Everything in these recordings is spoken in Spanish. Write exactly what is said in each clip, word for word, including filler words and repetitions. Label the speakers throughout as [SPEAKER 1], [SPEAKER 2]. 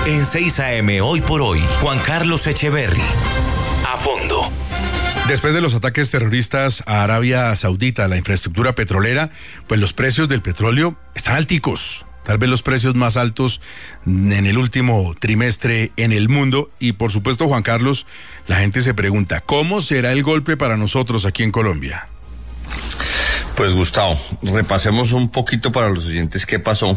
[SPEAKER 1] En seis A M Hoy por Hoy, Juan Carlos Echeverry. A fondo.
[SPEAKER 2] Después de los ataques terroristas a Arabia Saudita, la infraestructura petrolera, pues los precios del petróleo están alticos. Tal vez los precios más altos en el último trimestre en el mundo. Y por supuesto, Juan Carlos, la gente se pregunta, ¿cómo será el golpe para nosotros aquí en Colombia?
[SPEAKER 3] Pues Gustavo, repasemos un poquito para los oyentes qué pasó.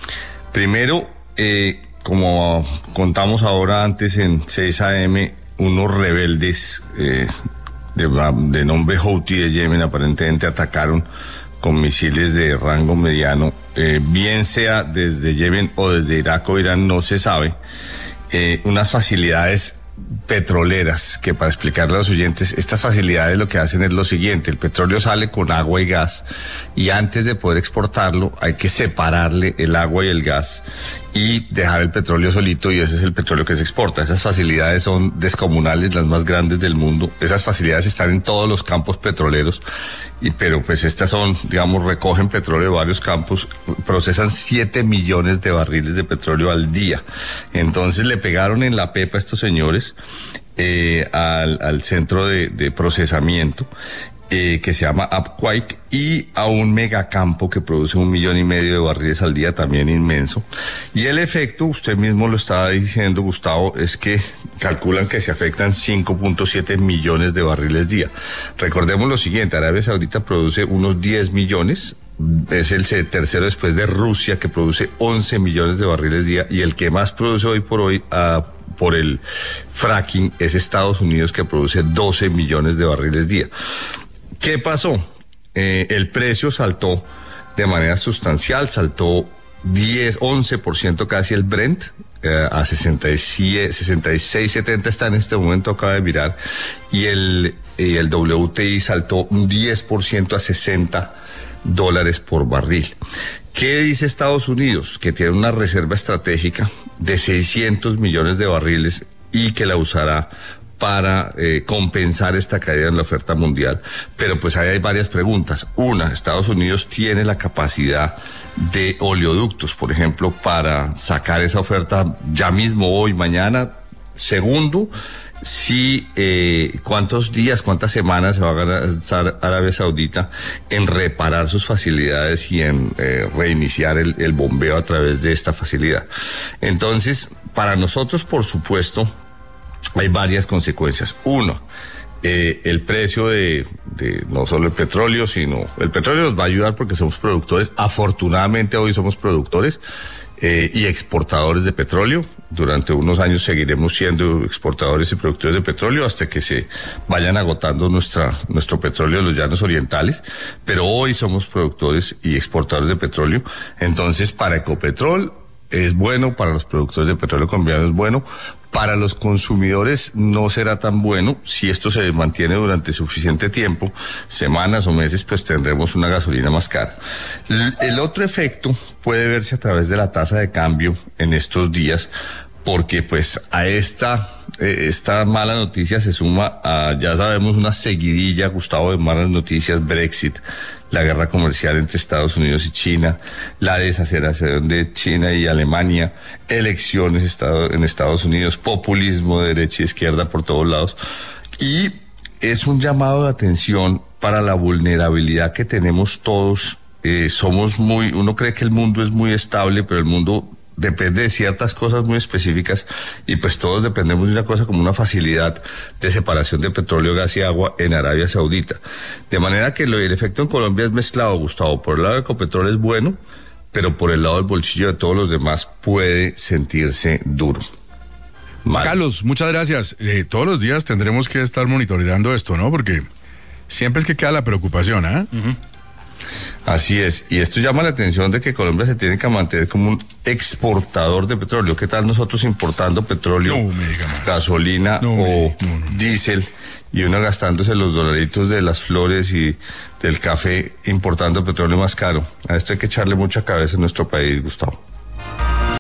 [SPEAKER 3] Primero, eh, como contamos ahora antes en seis A M, unos rebeldes eh, de, de nombre Houthi de Yemen aparentemente atacaron con misiles de rango mediano, eh, bien sea desde Yemen o desde Irak o Irán, no se sabe, eh, unas facilidades petroleras, que para explicarle a los oyentes, estas facilidades lo que hacen es lo siguiente: el petróleo sale con agua y gas, y antes de poder exportarlo hay que separarle el agua y el gas y dejar el petróleo solito, y ese es el petróleo que se exporta. Esas facilidades son descomunales, las más grandes del mundo. Esas facilidades están en todos los campos petroleros, y pero pues estas son, digamos, recogen petróleo de varios campos, procesan siete millones de barriles de petróleo al día. Entonces le pegaron en la pepa a estos señores eh, al, al centro de, de procesamiento, Eh, que se llama Upquake, y a un megacampo que produce un millón y medio de barriles al día, también inmenso. Y el efecto, usted mismo lo estaba diciendo, Gustavo, es que calculan que se afectan cinco punto siete millones de barriles día. Recordemos lo siguiente: Arabia Saudita produce unos diez millones, es el tercero después de Rusia, que produce once millones de barriles día, y el que más produce hoy por hoy a por el fracking es Estados Unidos, que produce doce millones de barriles día. ¿Qué pasó? Eh, el precio saltó de manera sustancial, saltó diez, once por ciento casi el Brent, eh, a sesenta y seis, setenta está en este momento, acaba de mirar, y el, y el W T I saltó un diez por ciento a sesenta dólares por barril. ¿Qué dice Estados Unidos? Que tiene una reserva estratégica de seiscientos millones de barriles y que la usará para eh, compensar esta caída en la oferta mundial. Pero pues ahí hay varias preguntas. Una, Estados Unidos tiene la capacidad de oleoductos, por ejemplo, para sacar esa oferta ya mismo, hoy, mañana. Segundo, si eh, cuántos días, cuántas semanas se va a gastar Arabia Saudita en reparar sus facilidades y en eh, reiniciar el, el bombeo a través de esta facilidad. Entonces, para nosotros, por supuesto, hay varias consecuencias. Uno, eh, el precio de, de no solo el petróleo, sino el petróleo nos va a ayudar porque somos productores. Afortunadamente hoy somos productores eh, y exportadores de petróleo. Durante unos años seguiremos siendo exportadores y productores de petróleo hasta que se vayan agotando nuestra, nuestro petróleo de los llanos orientales. Pero hoy somos productores y exportadores de petróleo. Entonces, para Ecopetrol es bueno, para los productores de petróleo colombianos es bueno. Para los consumidores no será tan bueno. Si esto se mantiene durante suficiente tiempo, semanas o meses, pues tendremos una gasolina más cara. El otro efecto puede verse a través de la tasa de cambio en estos días, porque pues a esta, eh, esta mala noticia se suma a, ya sabemos, una seguidilla, Gustavo, de malas noticias: Brexit, la guerra comercial entre Estados Unidos y China, la desaceleración de China y Alemania, elecciones en Estados Unidos, populismo de derecha y izquierda por todos lados. Y es un llamado de atención para la vulnerabilidad que tenemos todos. Eh, somos muy, uno cree que el mundo es muy estable, pero el mundo depende de ciertas cosas muy específicas, y pues todos dependemos de una cosa como una facilidad de separación de petróleo, gas y agua en Arabia Saudita. De manera que lo, el efecto en Colombia es mezclado, Gustavo. Por el lado de Ecopetrol es bueno, pero por el lado del bolsillo de todos los demás puede sentirse duro. Mal.
[SPEAKER 2] Carlos, muchas gracias. Eh, todos los días tendremos que estar monitoreando esto, ¿no? Porque siempre es que queda la preocupación, ¿ah? ¿eh? Uh-huh.
[SPEAKER 3] Así es, y esto llama la atención de que Colombia se tiene que mantener como un exportador de petróleo. ¿Qué tal nosotros importando petróleo,
[SPEAKER 2] no me diga más,
[SPEAKER 3] gasolina
[SPEAKER 2] no,
[SPEAKER 3] o
[SPEAKER 2] no, no, no.
[SPEAKER 3] diésel, y uno gastándose los dolaritos de las flores y del café importando petróleo más caro? A esto hay que echarle mucha cabeza en nuestro país, Gustavo.